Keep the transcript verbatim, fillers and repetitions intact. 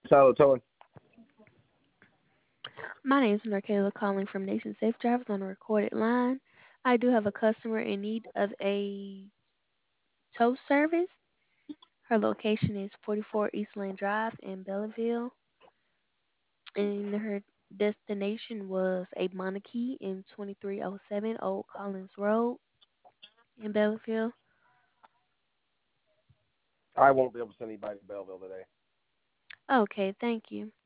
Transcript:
Tyler Tully. My name is Narkayla calling from Nation Safe Drivers on a recorded line. I do have a customer in need of a tow service. Her location is forty-four East Lane Drive in Belleville, and her destination was a Monarchy in twenty-three oh seven Old Collins Road in Belleville. I won't be able to send anybody to Belleville today. Okay, thank you.